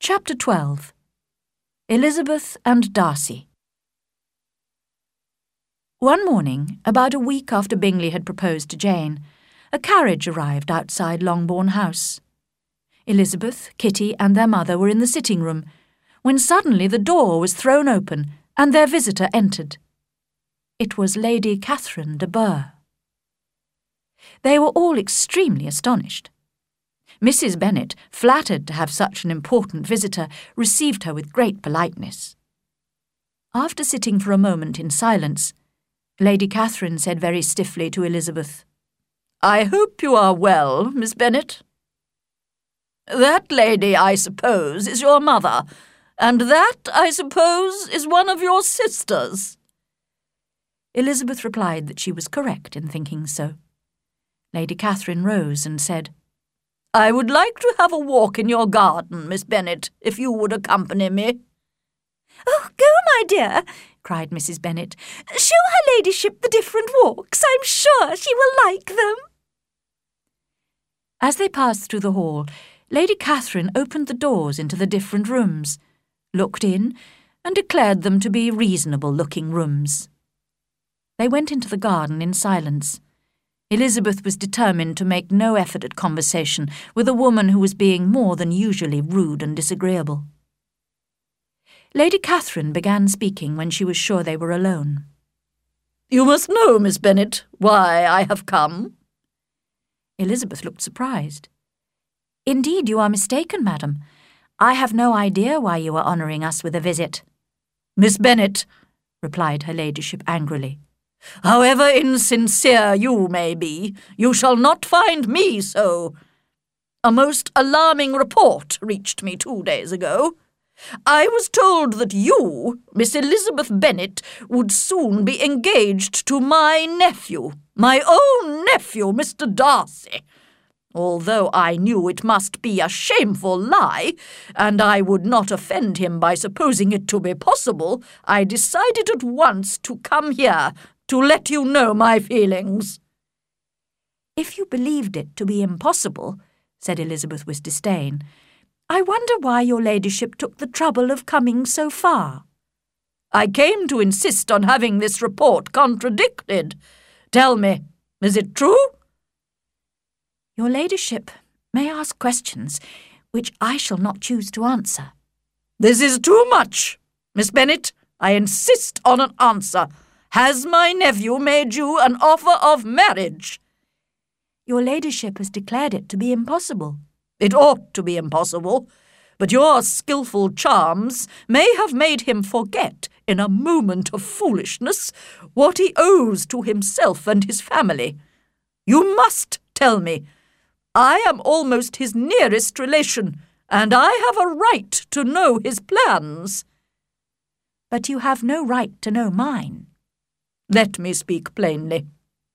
Chapter 12. Elizabeth and Darcy. One morning, about a week after Bingley had proposed to Jane, a carriage arrived outside Longbourn House. Elizabeth, Kitty, and their mother were in the sitting-room, when suddenly the door was thrown open and their visitor entered. It was Lady Catherine de Bourgh. They were all extremely astonished. Mrs. Bennet, flattered to have such an important visitor, received her with great politeness. After sitting for a moment in silence, Lady Catherine said very stiffly to Elizabeth, "I hope you are well, Miss Bennet. That lady, I suppose, is your mother, and that, I suppose, is one of your sisters." Elizabeth replied that she was correct in thinking so. Lady Catherine rose and said, "I would like to have a walk in your garden, Miss Bennet, if you would accompany me." "Oh, go, my dear," cried Mrs. Bennet. "Show her ladyship the different walks. I'm sure she will like them." As they passed through the hall, Lady Catherine opened the doors into the different rooms, looked in, and declared them to be reasonable-looking rooms. They went into the garden in silence. Elizabeth was determined to make no effort at conversation with a woman who was being more than usually rude and disagreeable. Lady Catherine began speaking when she was sure they were alone. "You must know, Miss Bennet, why I have come." Elizabeth looked surprised. "Indeed, you are mistaken, madam. I have no idea why you are honouring us with a visit." "Miss Bennet," replied her ladyship angrily, "however insincere you may be, you shall not find me so. A most alarming report reached me 2 days ago. I was told that you, Miss Elizabeth Bennet, would soon be engaged to my nephew, my own nephew, Mr. Darcy. Although I knew it must be a shameful lie, and I would not offend him by supposing it to be possible, I decided at once to come here to let you know my feelings." "If you believed it to be impossible," said Elizabeth with disdain, "I wonder why your ladyship took the trouble of coming so far." "I came to insist on having this report contradicted. Tell me, is it true?" "Your ladyship may ask questions which I shall not choose to answer." "This is too much. Miss Bennet, I insist on an answer. Has my nephew made you an offer of marriage?" "Your ladyship has declared it to be impossible." "It ought to be impossible, but your skilful charms may have made him forget, in a moment of foolishness, what he owes to himself and his family. You must tell me. I am almost his nearest relation, and I have a right to know his plans." "But you have no right to know mine." "Let me speak plainly.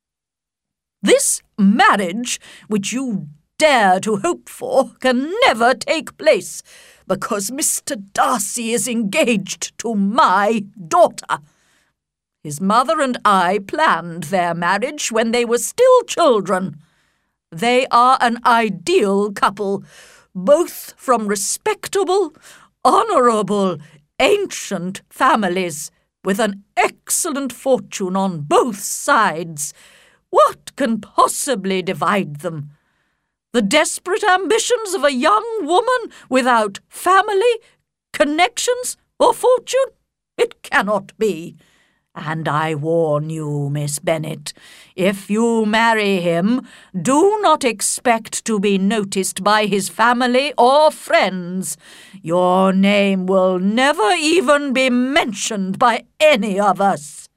This marriage, which you dare to hope for, can never take place, because Mr. Darcy is engaged to my daughter. His mother and I planned their marriage when they were still children. They are an ideal couple, both from respectable, honourable, ancient families, with an excellent fortune on both sides. What can possibly divide them? The desperate ambitions of a young woman without family, connections, or fortune? It cannot be. And I warn you, Miss Bennet, if you marry him, do not expect to be noticed by his family or friends. Your name will never even be mentioned by any of us."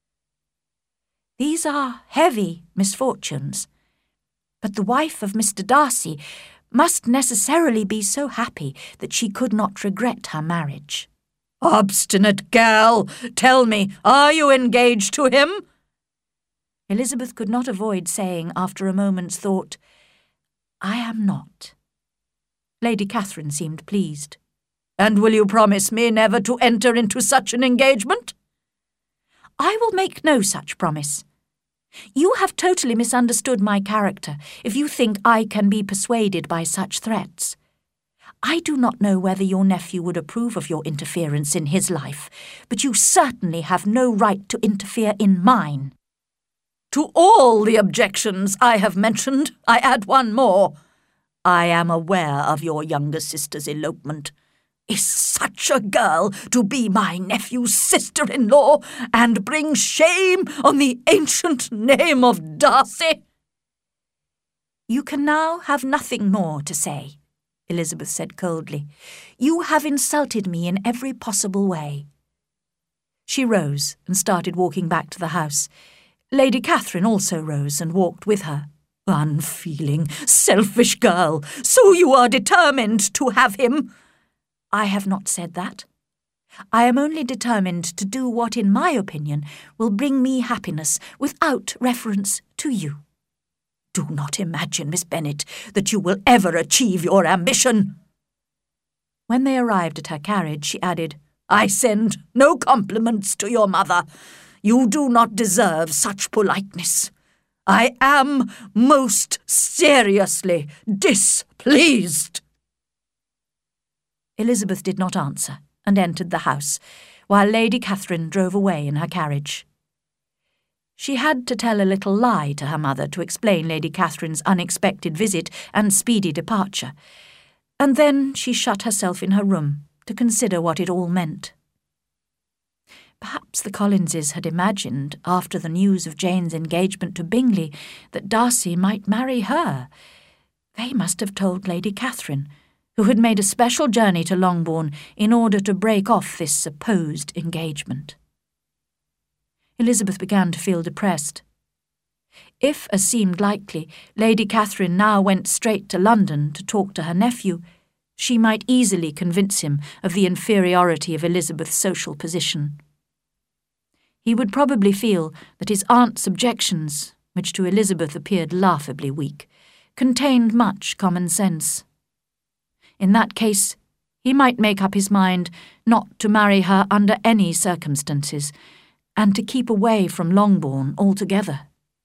"These are heavy misfortunes. But the wife of Mr. Darcy must necessarily be so happy that she could not regret her marriage." "Obstinate girl! Tell me, are you engaged to him?" Elizabeth could not avoid saying, after a moment's thought, "I am not." Lady Catherine seemed pleased. "And will you promise me never to enter into such an engagement?" "I will make no such promise. You have totally misunderstood my character if you think I can be persuaded by such threats. I do not know whether your nephew would approve of your interference in his life, but you certainly have no right to interfere in mine. To all the objections I have mentioned, I add one more. I am aware of your younger sister's elopement. Is such a girl to be my nephew's sister-in-law and bring shame on the ancient name of Darcy? You can now have nothing more to say, Elizabeth said coldly. You have insulted me in every possible way. She rose and started walking back to the house. Lady Catherine also rose and walked with her. Unfeeling, selfish girl, so you are determined to have him? I have not said that. I am only determined to do what, in my opinion, will bring me happiness without reference to you. Do not imagine, Miss Bennet, that you will ever achieve your ambition. When they arrived at her carriage, she added, I send no compliments to your mother. You do not deserve such politeness. I am most seriously displeased. Elizabeth did not answer and entered the house, while Lady Catherine drove away in her carriage. She had to tell a little lie to her mother to explain Lady Catherine's unexpected visit and speedy departure, and then she shut herself in her room to consider what it all meant. Perhaps the Collinses had imagined, after the news of Jane's engagement to Bingley, that Darcy might marry her. They must have told Lady Catherine, who had made a special journey to Longbourn in order to break off this supposed engagement. Elizabeth began to feel depressed. If, as seemed likely, Lady Catherine now went straight to London to talk to her nephew, she might easily convince him of the inferiority of Elizabeth's social position. He would probably feel that his aunt's objections, which to Elizabeth appeared laughably weak, contained much common sense. In that case, he might make up his mind not to marry her under any circumstances, and to keep away from Longbourn altogether.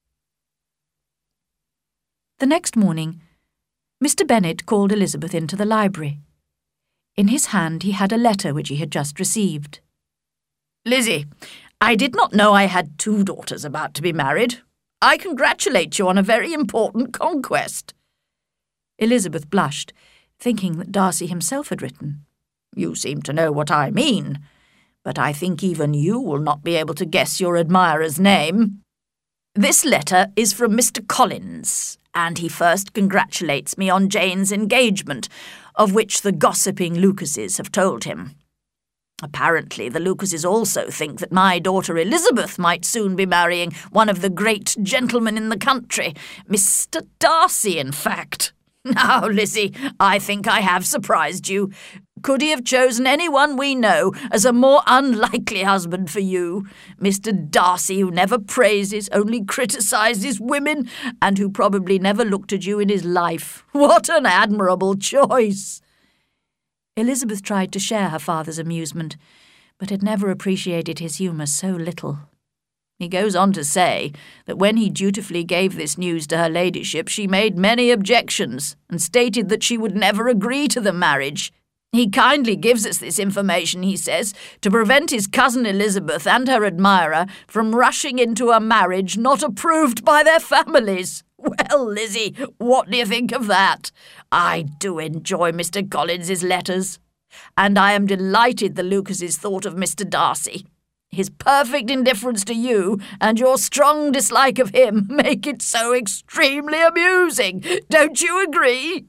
The next morning, Mr. Bennet called Elizabeth into the library. In his hand he had a letter which he had just received. Lizzie, I did not know I had 2 daughters about to be married. I congratulate you on a very important conquest. Elizabeth blushed, thinking that Darcy himself had written. You seem to know what I mean, but I think even you will not be able to guess your admirer's name. This letter is from Mr. Collins, and he first congratulates me on Jane's engagement, of which the gossiping Lucases have told him. Apparently the Lucases also think that my daughter Elizabeth might soon be marrying one of the great gentlemen in the country, Mr. Darcy, in fact. Now, Lizzie, I think I have surprised you. Could he have chosen anyone we know as a more unlikely husband for you? Mr. Darcy, who never praises, only criticises women, and who probably never looked at you in his life. What an admirable choice! Elizabeth tried to share her father's amusement, but had never appreciated his humour so little. He goes on to say that when he dutifully gave this news to her ladyship, she made many objections and stated that she would never agree to the marriage. He kindly gives us this information, he says, to prevent his cousin Elizabeth and her admirer from rushing into a marriage not approved by their families. Well, Lizzie, what do you think of that? I do enjoy Mr. Collins's letters, and I am delighted the Lucases thought of Mr. Darcy. His perfect indifference to you and your strong dislike of him make it so extremely amusing. Don't you agree?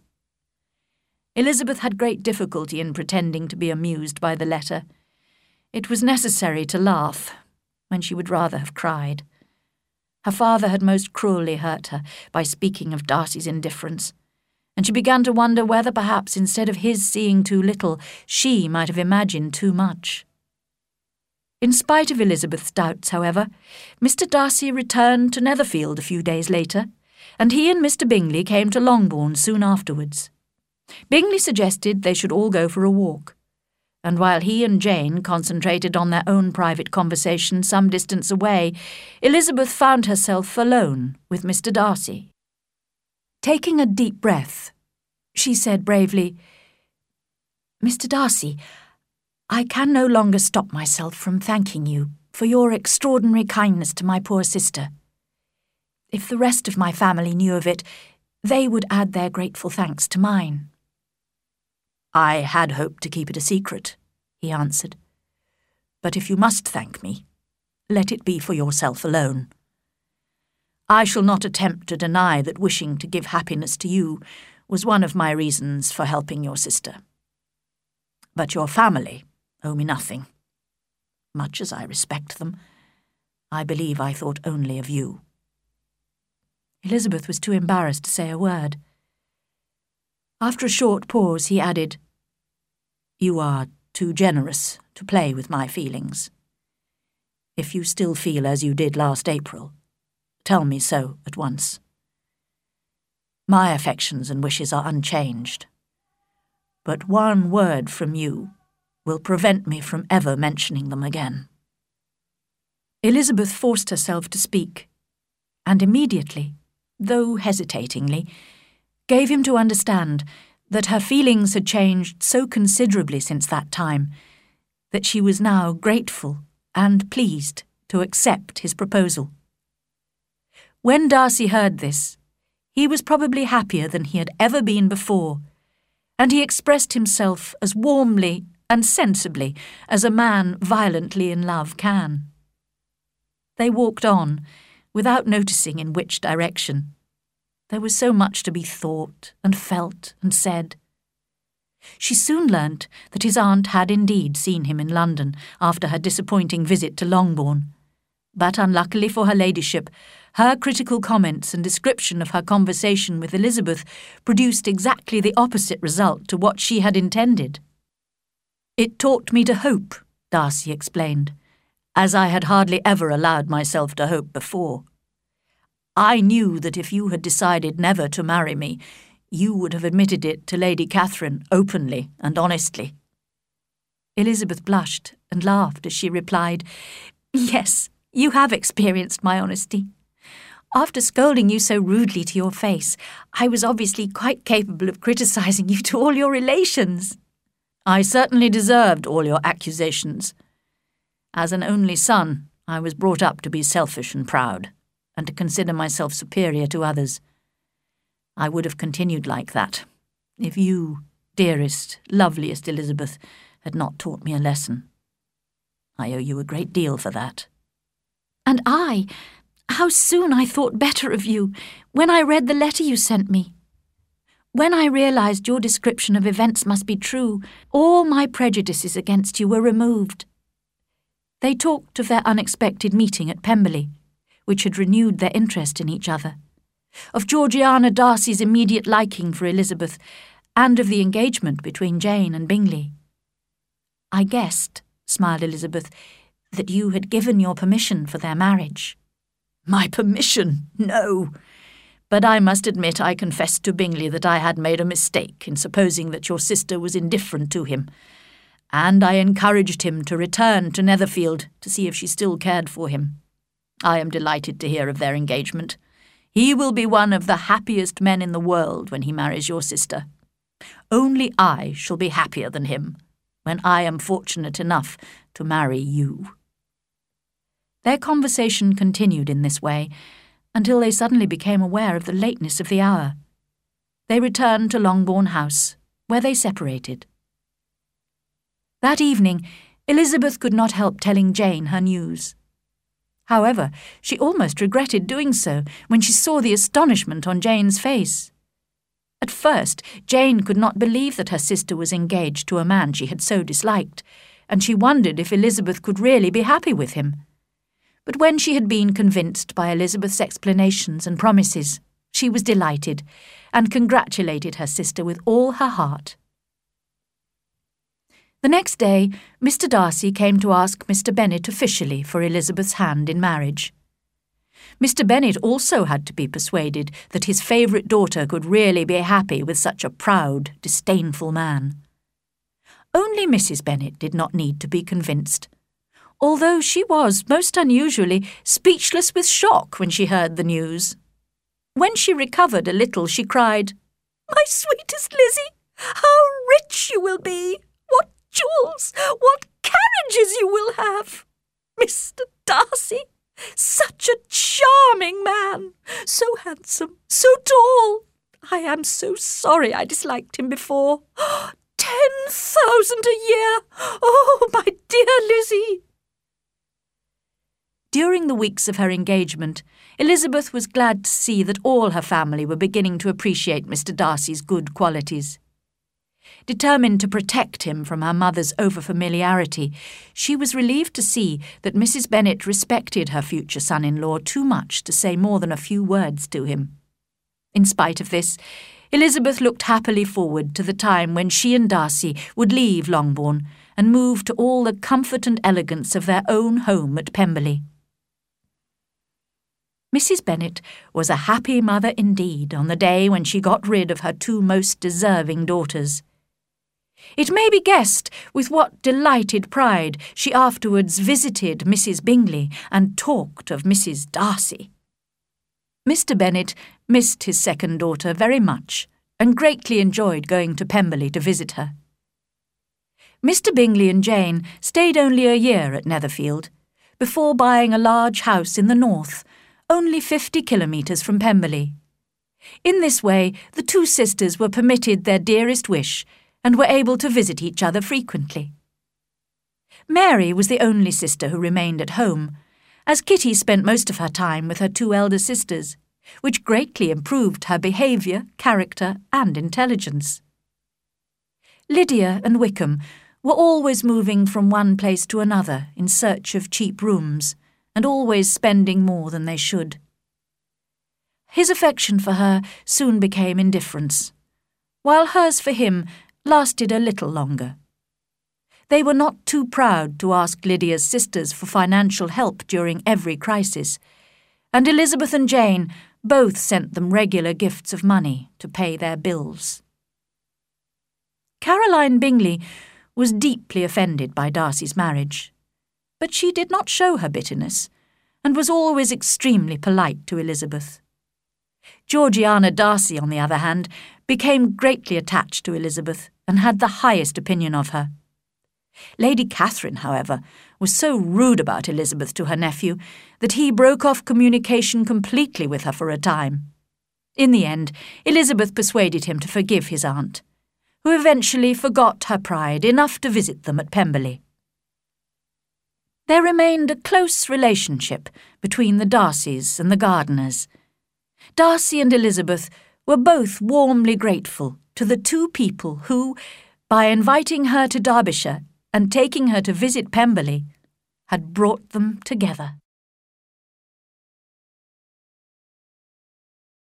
Elizabeth had great difficulty in pretending to be amused by the letter. It was necessary to laugh, when she would rather have cried. Her father had most cruelly hurt her by speaking of Darcy's indifference, and she began to wonder whether perhaps instead of his seeing too little, she might have imagined too much. In spite of Elizabeth's doubts, however, Mr. Darcy returned to Netherfield a few days later, and he and Mr. Bingley came to Longbourn soon afterwards. Bingley suggested they should all go for a walk, and while he and Jane concentrated on their own private conversation some distance away, Elizabeth found herself alone with Mr. Darcy. Taking a deep breath, she said bravely, Mr. Darcy, I can no longer stop myself from thanking you for your extraordinary kindness to my poor sister. If the rest of my family knew of it, they would add their grateful thanks to mine." "I had hoped to keep it a secret," he answered. "But if you must thank me, let it be for yourself alone. I shall not attempt to deny that wishing to give happiness to you was one of my reasons for helping your sister. But your family owe me nothing. Much as I respect them, I believe I thought only of you." Elizabeth was too embarrassed to say a word. After a short pause, he added, "You are too generous to play with my feelings. If you still feel as you did last April, tell me so at once. My affections and wishes are unchanged, but one word from you will prevent me from ever mentioning them again." Elizabeth forced herself to speak, and immediately, though hesitatingly, gave him to understand that her feelings had changed so considerably since that time that she was now grateful and pleased to accept his proposal. When Darcy heard this, he was probably happier than he had ever been before, and he expressed himself as warmly and sensibly as a man violently in love can. They walked on, without noticing in which direction. There was so much to be thought and felt and said. She soon learnt that his aunt had indeed seen him in London after her disappointing visit to Longbourn, but unluckily for her ladyship, her critical comments and description of her conversation with Elizabeth produced exactly the opposite result to what she had intended. "It taught me to hope," Darcy explained, "as I had hardly ever allowed myself to hope before. I knew that if you had decided never to marry me, you would have admitted it to Lady Catherine openly and honestly." Elizabeth blushed and laughed as she replied, "Yes, you have experienced my honesty. After scolding you so rudely to your face, I was obviously quite capable of criticising you to all your relations." "I certainly deserved all your accusations. As an only son, I was brought up to be selfish and proud, and to consider myself superior to others. I would have continued like that, if you, dearest, loveliest Elizabeth, had not taught me a lesson. I owe you a great deal for that." "And how soon I thought better of you when I read the letter you sent me. When I realised your description of events must be true, all my prejudices against you were removed." They talked of their unexpected meeting at Pemberley, which had renewed their interest in each other, of Georgiana Darcy's immediate liking for Elizabeth, and of the engagement between Jane and Bingley. "I guessed," smiled Elizabeth, "that you had given your permission for their marriage." "My permission? No. But I must admit I confessed to Bingley that I had made a mistake in supposing that your sister was indifferent to him, and I encouraged him to return to Netherfield to see if she still cared for him. I am delighted to hear of their engagement. He will be one of the happiest men in the world when he marries your sister. Only I shall be happier than him when I am fortunate enough to marry you." Their conversation continued in this way until they suddenly became aware of the lateness of the hour. They returned to Longbourn House, where they separated. That evening, Elizabeth could not help telling Jane her news. However, she almost regretted doing so when she saw the astonishment on Jane's face. At first, Jane could not believe that her sister was engaged to a man she had so disliked, and she wondered if Elizabeth could really be happy with him. But when she had been convinced by Elizabeth's explanations and promises, she was delighted, and congratulated her sister with all her heart. The next day, Mr. Darcy came to ask Mr. Bennet officially for Elizabeth's hand in marriage. Mr. Bennet also had to be persuaded that his favourite daughter could really be happy with such a proud, disdainful man. Only Mrs. Bennet did not need to be convinced, although she was, most unusually, speechless with shock when she heard the news. When she recovered a little, she cried, "My sweetest Lizzie, how rich you will be! have. Mr. Darcy, such a charming man, so handsome, so tall. I am so sorry I disliked him before. 10,000 a year! Oh, my dear Lizzie! During the weeks of her engagement, Elizabeth was glad to see that all her family were beginning to appreciate Mr. Darcy's good qualities. Determined to protect him from her mother's over-familiarity, she was relieved to see that Mrs. Bennet respected her future son-in-law too much to say more than a few words to him. In spite of this, Elizabeth looked happily forward to the time when she and Darcy would leave Longbourn and move to all the comfort and elegance of their own home at Pemberley. Mrs. Bennet was a happy mother indeed on the day when she got rid of her two most deserving daughters. It may be guessed with what delighted pride she afterwards visited Mrs. Bingley and talked of Mrs. Darcy. Mr. Bennet missed his second daughter very much and greatly enjoyed going to Pemberley to visit her. Mr. Bingley and Jane stayed only a year at Netherfield, before buying a large house in the north, only 50 kilometres from Pemberley. In this way, the two sisters were permitted their dearest wish and were able to visit each other frequently. Mary was the only sister who remained at home, as Kitty spent most of her time with her two elder sisters, which greatly improved her behaviour, character, and intelligence. Lydia and Wickham were always moving from one place to another in search of cheap rooms, and always spending more than they should. His affection for her soon became indifference, while hers for him lasted a little longer. They were not too proud to ask Lydia's sisters for financial help during every crisis, and Elizabeth and Jane both sent them regular gifts of money to pay their bills. Caroline Bingley was deeply offended by Darcy's marriage, but she did not show her bitterness, and was always extremely polite to Elizabeth. Georgiana Darcy, on the other hand, became greatly attached to Elizabeth and had the highest opinion of her. Lady Catherine, however, was so rude about Elizabeth to her nephew that he broke off communication completely with her for a time. In the end, Elizabeth persuaded him to forgive his aunt, who eventually forgot her pride enough to visit them at Pemberley. There remained a close relationship between the Darcys and the Gardiners. Darcy and Elizabeth were both warmly grateful to the two people who, by inviting her to Derbyshire and taking her to visit Pemberley, had brought them together.